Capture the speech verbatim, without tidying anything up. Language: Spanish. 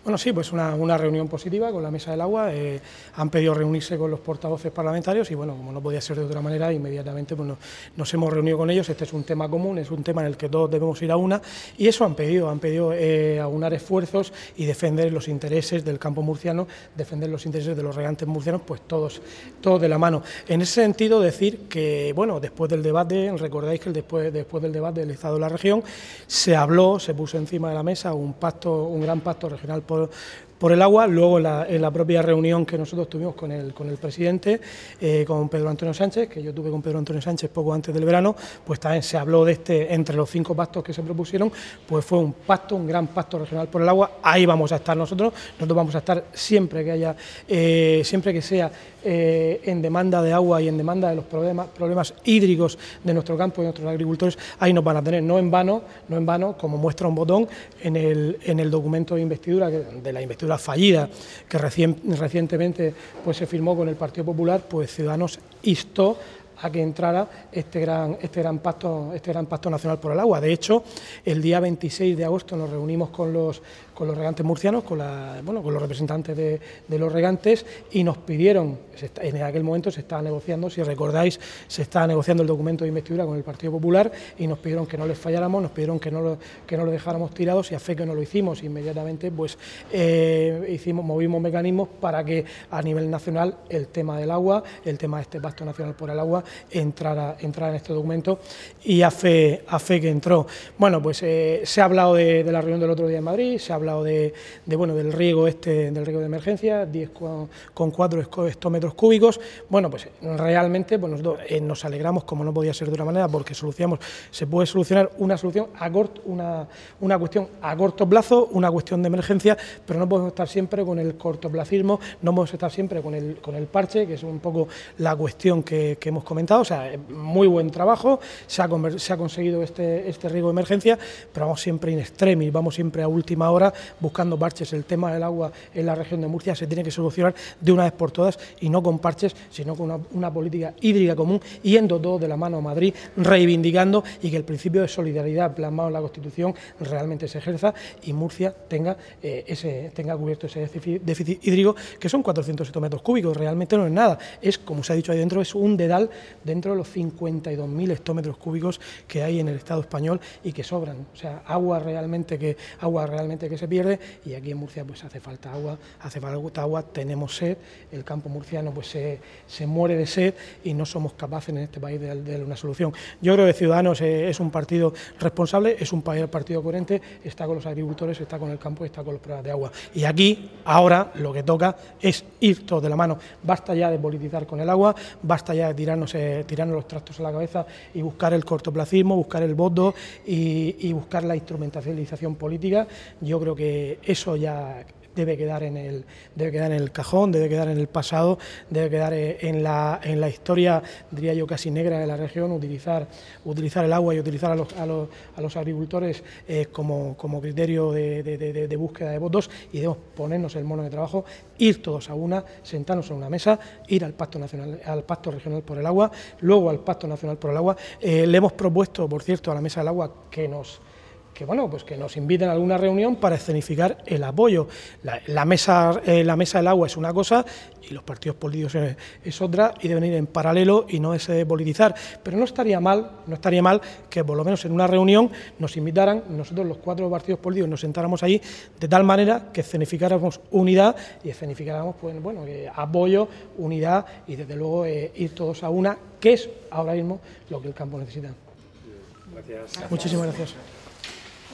Bueno, sí, pues una, una reunión positiva con la Mesa del Agua. Eh, han pedido reunirse con los portavoces parlamentarios y, bueno, como no podía ser de otra manera, inmediatamente pues, nos, nos hemos reunido con ellos. Este es un tema común, es un tema en el que todos debemos ir a una, y eso han pedido, han pedido eh, aunar esfuerzos y defender los intereses del campo murciano, defender los intereses de los regantes murcianos, pues todos, todos de la mano. En ese sentido, decir que, bueno, después del debate, recordáis que después, después del debate del Estado de la región, se habló, se puso encima de la mesa un pacto, un gran pacto regional por Por, por el agua. Luego en la, en la propia reunión que nosotros tuvimos con el, con el presidente, eh, con Pedro Antonio Sánchez, que yo tuve con Pedro Antonio Sánchez poco antes del verano, pues también se habló de este, entre los cinco pactos que se propusieron, pues fue un pacto, un gran pacto regional por el agua. Ahí vamos a estar nosotros, nosotros vamos a estar siempre que haya, eh, siempre que sea eh, en demanda de agua y en demanda de los problemas, problemas hídricos de nuestro campo y de nuestros agricultores, ahí nos van a tener, no en vano, no en vano, como muestra un botón en el, en el documento de investidura, de la investidura fallida que recien, recientemente pues se firmó con el Partido Popular, pues Ciudadanos instó a que entrara este gran, este gran pacto, este gran pacto nacional por el agua. De hecho, el día veintiséis de agosto nos reunimos con los, con los regantes murcianos, con, la, bueno, con los representantes de, de los regantes, y nos pidieron, en aquel momento se estaba negociando, si recordáis, se estaba negociando el documento de investidura con el Partido Popular, y nos pidieron que no les falláramos, nos pidieron que no lo, que no lo dejáramos tirados, y a fe que no lo hicimos. Inmediatamente pues eh, hicimos, movimos mecanismos para que a nivel nacional el tema del agua, el tema de este pacto nacional por el agua, entrara, entrara en este documento, y a fe, a fe que entró. Bueno, pues eh, se ha hablado de, de la reunión del otro día en Madrid, se ha hablado de, de bueno, del riego este, del riego de emergencia, diez con cuatro hectómetros cúbicos. Bueno, pues realmente pues nosotros eh, nos alegramos, como no podía ser de otra manera, porque solucionamos, se puede solucionar una solución a corto, una, una cuestión a corto plazo, una cuestión de emergencia, pero no podemos estar siempre con el cortoplacismo, no podemos estar siempre con el, con el parche, que es un poco la cuestión que, que hemos comentado. O sea, muy buen trabajo, se ha, se ha conseguido este, este riego de emergencia, pero vamos siempre in extremis, vamos siempre a última hora buscando parches. El tema del agua en la región de Murcia se tiene que solucionar de una vez por todas, y no con parches, sino con una, una política hídrica común, yendo todo de la mano a Madrid, reivindicando, y que el principio de solidaridad plasmado en la Constitución realmente se ejerza, y Murcia tenga, eh, ese, tenga cubierto ese déficit, déficit hídrico, que son cuatrocientos hectómetros cúbicos. Realmente no es nada, es, como se ha dicho ahí dentro, es un dedal dentro de los cincuenta y dos mil hectómetros cúbicos que hay en el Estado español y que sobran. O sea, agua realmente que agua realmente que se pierde, y aquí en Murcia pues hace falta agua, hace falta agua, tenemos sed, el campo murciano pues se, se muere de sed, y no somos capaces en este país de, de una solución. Yo creo que Ciudadanos eh, es un partido responsable, es un partido coherente, está con los agricultores, está con el campo, está con los problemas de agua. Y aquí, ahora, lo que toca es ir todos de la mano. Basta ya de politizar con el agua, basta ya de tirarnos eh, tirarnos los trastos a la cabeza y buscar el cortoplacismo, buscar el voto y, y buscar la instrumentalización política. Yo creo que eso ya debe quedar en el debe quedar en el cajón, debe quedar en el pasado, debe quedar en la en la historia, diría yo, casi negra de la región. Utilizar utilizar el agua y utilizar a los a los, a los agricultores eh, como, como criterio de, de, de, de búsqueda de votos, y debemos ponernos el mono de trabajo, ir todos a una, sentarnos en una mesa, ir al pacto nacional, al pacto regional por el agua, luego al pacto nacional por el agua. Eh, le hemos propuesto, por cierto, a la Mesa del Agua que nos que bueno, pues que nos inviten a alguna reunión para escenificar el apoyo. La, la, mesa, eh, la mesa del agua es una cosa y los partidos políticos es, es otra, y deben ir en paralelo y no es eh, politizar. Pero no estaría mal, no estaría mal que por lo menos en una reunión nos invitaran, nosotros los cuatro partidos políticos nos sentáramos ahí, de tal manera que escenificáramos unidad y escenificáramos pues, bueno, eh, apoyo, unidad, y desde luego eh, ir todos a una, que es ahora mismo lo que el campo necesita. Gracias. Muchísimas gracias.